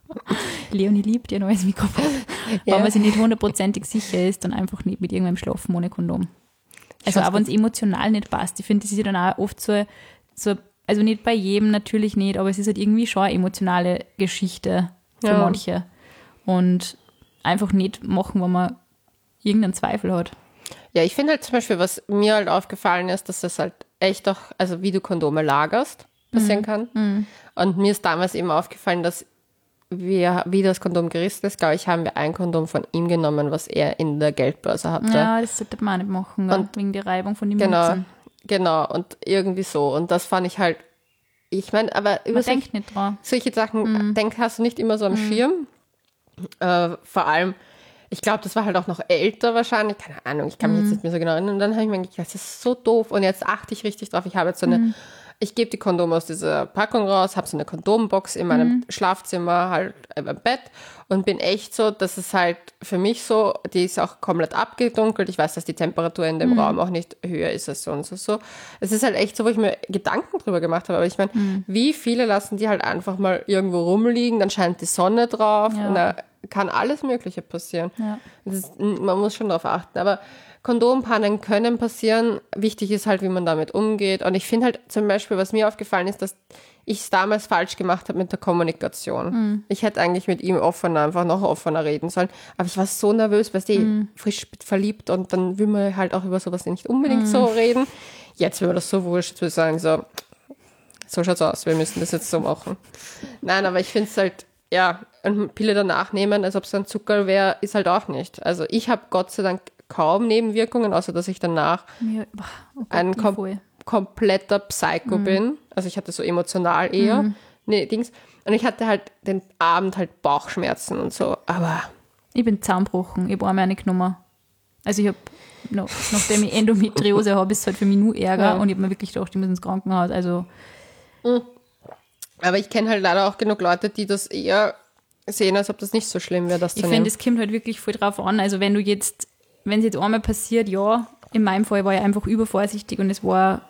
[SPEAKER 2] Leonie liebt ja neues Mikrofon. Ja. Wenn man sich nicht hundertprozentig sicher ist, dann einfach nicht mit irgendwem schlafen ohne Kondom. Also auch wenn es emotional nicht passt. Ich finde, das ist ja dann auch oft so, so, also nicht bei jedem natürlich nicht, aber es ist halt irgendwie schon eine emotionale Geschichte für ja. manche. Und einfach nicht machen, wenn man irgendeinen Zweifel hat.
[SPEAKER 1] Ja, ich finde halt zum Beispiel, was mir halt aufgefallen ist, dass das halt echt auch, also wie du Kondome lagerst, passieren mhm. kann. Mhm. Und mir ist damals eben aufgefallen, dass wir, wie das Kondom gerissen ist, glaube ich, haben wir ein Kondom von ihm genommen, was er in der Geldbörse hatte.
[SPEAKER 2] Ja, das sollte man auch nicht machen, und wegen der Reibung von den
[SPEAKER 1] genau,
[SPEAKER 2] Münzen.
[SPEAKER 1] Genau, und irgendwie so. Und das fand ich halt, ich meine, aber über
[SPEAKER 2] man
[SPEAKER 1] solche,
[SPEAKER 2] denkt nicht dran.
[SPEAKER 1] solche Sachen, mhm. denk, hast du nicht immer so am mhm. Schirm. Äh, vor allem, ich glaube, das war halt auch noch älter wahrscheinlich, keine Ahnung, ich kann mich mhm. jetzt nicht mehr so genau erinnern. Und dann habe ich mir gedacht, das ist so doof. Und jetzt achte ich richtig drauf. Ich habe jetzt so eine, mhm. ich gebe die Kondome aus dieser Packung raus, habe so eine Kondombox in meinem mhm. Schlafzimmer, halt im Bett und bin echt so, dass es halt für mich so, die ist auch komplett abgedunkelt. Ich weiß, dass die Temperatur in dem mhm. Raum auch nicht höher ist als so und so. so. Es ist halt echt so, wo ich mir Gedanken drüber gemacht habe. Aber ich meine, mhm. wie viele lassen die halt einfach mal irgendwo rumliegen, dann scheint die Sonne drauf
[SPEAKER 2] ja.
[SPEAKER 1] und da kann alles Mögliche passieren.
[SPEAKER 2] Ja.
[SPEAKER 1] Das ist, man muss schon darauf achten. Aber Kondompannen können passieren. Wichtig ist halt, wie man damit umgeht. Und ich finde halt zum Beispiel, was mir aufgefallen ist, dass ich es damals falsch gemacht habe mit der Kommunikation. Mhm. Ich hätte eigentlich mit ihm offener, einfach noch offener reden sollen. Aber ich war so nervös, weil ich mhm. frisch verliebt und dann will man halt auch über sowas nicht unbedingt mhm. so reden. Jetzt wäre das so wurscht, zu sagen, so, so schaut's aus, wir müssen das jetzt so machen. Nein, aber ich finde es halt, ja, eine Pille danach nehmen, als ob es ein Zucker wäre, ist halt auch nicht. Also ich habe Gott sei Dank kaum Nebenwirkungen, außer dass ich danach ja, oh Gott, ein kom- kompletter Psycho mhm. bin. Also ich hatte so emotional eher mhm. nee, Dings. Und ich hatte halt den Abend halt Bauchschmerzen und so, aber...
[SPEAKER 2] Ich bin zusammengebrochen, ich habe einmal eine genommen. Also ich habe, noch, nachdem ich Endometriose habe, ist es halt für mich nur Ärger ja. und ich habe mir wirklich gedacht, ich muss ins Krankenhaus, also...
[SPEAKER 1] Mhm. Aber ich kenne halt leider auch genug Leute, die das eher sehen, als ob das nicht so schlimm wäre, das zu
[SPEAKER 2] nehmen. Ich finde, es kommt halt wirklich voll drauf an. Also wenn du jetzt, wenn es jetzt einmal passiert, ja, in meinem Fall war ich einfach übervorsichtig und es war,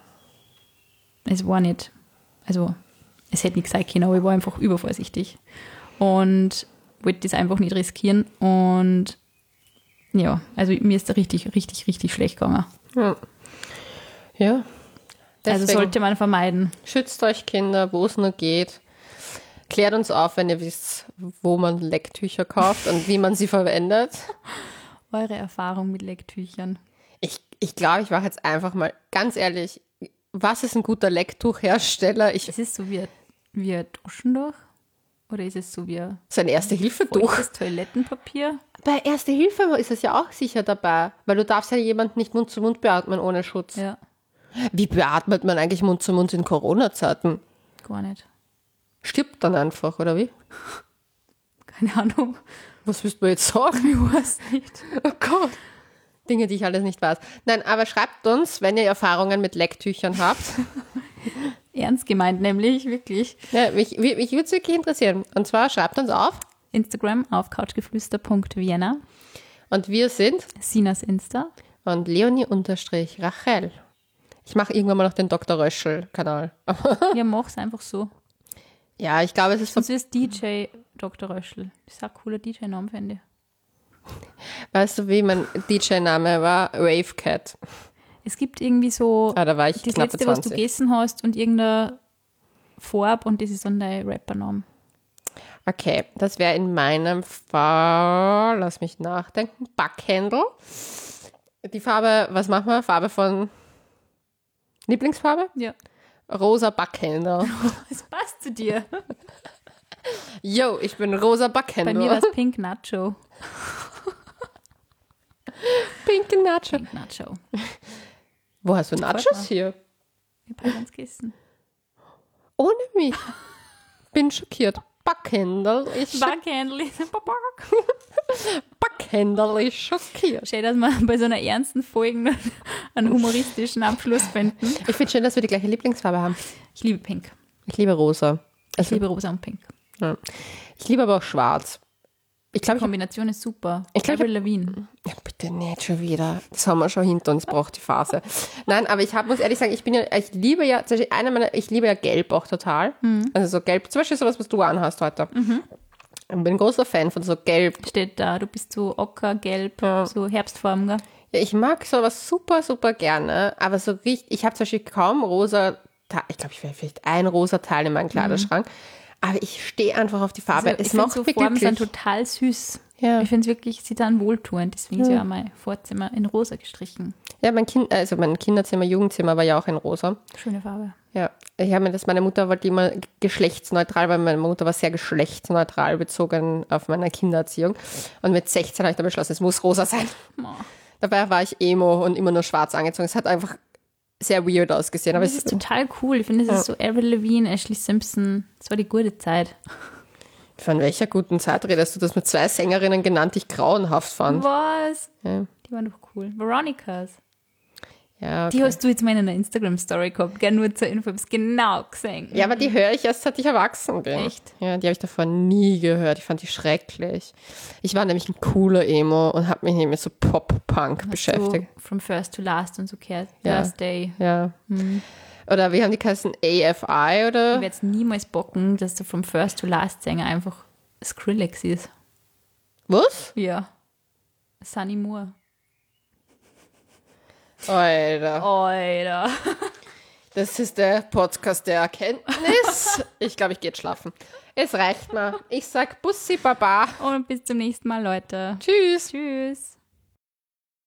[SPEAKER 2] es war nicht, also es hätte nicht sein können, aber ich war einfach übervorsichtig und wollte das einfach nicht riskieren und ja, also mir ist da richtig, richtig, richtig schlecht gegangen.
[SPEAKER 1] Ja. Ja.
[SPEAKER 2] Deswegen also sollte man vermeiden.
[SPEAKER 1] Schützt euch Kinder, wo es nur geht. Klärt uns auf, wenn ihr wisst, wo man Lecktücher kauft und wie man sie verwendet.
[SPEAKER 2] Eure Erfahrung mit Lecktüchern.
[SPEAKER 1] Ich, ich glaube, ich mache jetzt einfach mal, ganz ehrlich, was ist ein guter Lecktuchhersteller? Ich,
[SPEAKER 2] ist es so wie ein, wie ein Taschentuch? Oder ist es so wie ein,
[SPEAKER 1] so ein Erste-Hilfe-Tuch?
[SPEAKER 2] Das Toilettenpapier?
[SPEAKER 1] Bei Erste-Hilfe ist es ja auch sicher dabei, weil du darfst ja jemanden nicht Mund zu Mund beatmen ohne Schutz.
[SPEAKER 2] Ja.
[SPEAKER 1] Wie beatmet man eigentlich Mund zu Mund in Corona-Zeiten?
[SPEAKER 2] Gar nicht.
[SPEAKER 1] Stirbt dann einfach, oder wie?
[SPEAKER 2] Keine Ahnung.
[SPEAKER 1] Was willst du jetzt sagen?
[SPEAKER 2] Ich weiß nicht.
[SPEAKER 1] Oh Gott. Dinge, die ich alles nicht weiß. Nein, aber schreibt uns, wenn ihr Erfahrungen mit Lecktüchern habt.
[SPEAKER 2] Ernst gemeint, nämlich, wirklich.
[SPEAKER 1] Ja, mich, mich würde es wirklich interessieren. Und zwar schreibt uns auf
[SPEAKER 2] Instagram auf couchgeflüster punkt vienna.
[SPEAKER 1] Und wir sind
[SPEAKER 2] Sinas Insta.
[SPEAKER 1] Und Leonie-Rachel. Ich mache irgendwann mal noch den Doktor Röschel-Kanal.
[SPEAKER 2] Ja, mach's einfach so.
[SPEAKER 1] Ja, ich glaube, es ist...
[SPEAKER 2] Das ist D J Doktor Röschel. Das ist ein cooler D J-Name, finde ich.
[SPEAKER 1] Weißt du, wie mein D J-Name war? Rave Cat.
[SPEAKER 2] Es gibt irgendwie so...
[SPEAKER 1] Ah, da war ich
[SPEAKER 2] das
[SPEAKER 1] knappe
[SPEAKER 2] letzte,
[SPEAKER 1] zwanzig.
[SPEAKER 2] was du gegessen hast und irgendeine Farbe und das ist dann dein Rappername.
[SPEAKER 1] Okay, das wäre in meinem Fall... Lass mich nachdenken. Backhandle. Die Farbe, was machen wir? Farbe von... Lieblingsfarbe?
[SPEAKER 2] Ja.
[SPEAKER 1] Rosa Backhänder.
[SPEAKER 2] Das passt zu dir.
[SPEAKER 1] Yo, ich bin rosa Backhänder.
[SPEAKER 2] Bei mir war es Pink Nacho.
[SPEAKER 1] Pink Nacho.
[SPEAKER 2] Pink Nacho.
[SPEAKER 1] Wo hast du Nachos hier?
[SPEAKER 2] Ich habe ganz gegessen.
[SPEAKER 1] Ohne mich. Bin schockiert. Backhändel ist
[SPEAKER 2] Backhändel.
[SPEAKER 1] Backhändel ist schockiert.
[SPEAKER 2] Schön, dass wir bei so einer ernsten Folge noch einen humoristischen Abschluss finden.
[SPEAKER 1] Ich finde schön, dass wir die gleiche Lieblingsfarbe haben.
[SPEAKER 2] Ich liebe Pink.
[SPEAKER 1] Ich liebe rosa.
[SPEAKER 2] Ich liebe rosa und Pink.
[SPEAKER 1] Ja. Ich liebe aber auch schwarz. Ich
[SPEAKER 2] Die
[SPEAKER 1] glaube, ich
[SPEAKER 2] Kombination ist super.
[SPEAKER 1] Ich glaub, ich
[SPEAKER 2] Avril Lavigne.
[SPEAKER 1] Ja, bitte nicht schon wieder. Das haben wir schon hinter uns, braucht die Phase. Nein, aber ich hab, muss ehrlich sagen, ich bin ja, ich liebe ja, zum Beispiel eine meiner, ich liebe ja Gelb auch total. Mhm. Also so Gelb, zum Beispiel sowas, was du anhast heute. Mhm. Ich bin ein großer Fan von so Gelb.
[SPEAKER 2] Steht da, du bist so ockergelb,
[SPEAKER 1] Ja.
[SPEAKER 2] so Herbstfarben, gell?
[SPEAKER 1] Ja, ich mag sowas super, super gerne, aber so richtig, ich habe zum Beispiel kaum rosa, Te- ich glaube, ich werde vielleicht ein rosa Teil in meinem Kleiderschrank, aber ich stehe einfach auf die Farbe.
[SPEAKER 2] Also,
[SPEAKER 1] es
[SPEAKER 2] ich finde
[SPEAKER 1] macht
[SPEAKER 2] so
[SPEAKER 1] mich
[SPEAKER 2] Farben
[SPEAKER 1] glücklich.
[SPEAKER 2] sind total süß.
[SPEAKER 1] Ja.
[SPEAKER 2] Ich finde es wirklich, sie dann wohltuend. Deswegen ist ja auch mein Vorzimmer in rosa gestrichen.
[SPEAKER 1] Ja, mein Kind, also mein Kinderzimmer, Jugendzimmer war ja auch in rosa.
[SPEAKER 2] Schöne Farbe.
[SPEAKER 1] Ja, ich habe mir das, meine Mutter wollte immer geschlechtsneutral, weil meine Mutter war sehr geschlechtsneutral bezogen auf meine Kindererziehung. Und mit sechzehn habe ich dann beschlossen, es muss rosa sein.
[SPEAKER 2] Oh.
[SPEAKER 1] Dabei war ich Emo und immer nur schwarz angezogen. Es hat einfach sehr weird ausgesehen. Aber
[SPEAKER 2] Das
[SPEAKER 1] es
[SPEAKER 2] ist total cool. Ich finde, das
[SPEAKER 1] Ja.
[SPEAKER 2] ist so Avril Lavigne, Ashley Simpson. Das war die gute Zeit.
[SPEAKER 1] Von welcher guten Zeit redest du? Das mit zwei Sängerinnen genannt, die ich grauenhaft fand.
[SPEAKER 2] Was?
[SPEAKER 1] Ja,
[SPEAKER 2] Die waren doch cool. Veronicas.
[SPEAKER 1] ja,
[SPEAKER 2] Die
[SPEAKER 1] okay.
[SPEAKER 2] hast du jetzt mal in einer Instagram-Story gehabt. Gell, nur zur Info. Ich habe es genau gesehen.
[SPEAKER 1] Ja, aber die höre ich erst, seit ich erwachsen bin.
[SPEAKER 2] Echt?
[SPEAKER 1] Ja, die habe ich davor nie gehört. Ich fand die schrecklich. Ich war nämlich ein cooler Emo und habe mich nicht mit so Pop-Punk beschäftigt.
[SPEAKER 2] So From First to Last und so gehört.
[SPEAKER 1] Ja.
[SPEAKER 2] Last Day.
[SPEAKER 1] Ja.
[SPEAKER 2] Hm.
[SPEAKER 1] Oder wie haben die geheißen? A F I
[SPEAKER 2] Ich
[SPEAKER 1] oder?
[SPEAKER 2] werde es niemals bocken, dass der From First to Last Sänger einfach Skrillex ist.
[SPEAKER 1] Was?
[SPEAKER 2] Ja. Sunny Moore.
[SPEAKER 1] Alter.
[SPEAKER 2] Alter.
[SPEAKER 1] Das ist der Podcast der Erkenntnis. Ich glaube, ich gehe jetzt schlafen. Es reicht mir. Ich sag Bussi Baba.
[SPEAKER 2] Und bis zum nächsten Mal, Leute.
[SPEAKER 1] Tschüss.
[SPEAKER 2] Tschüss.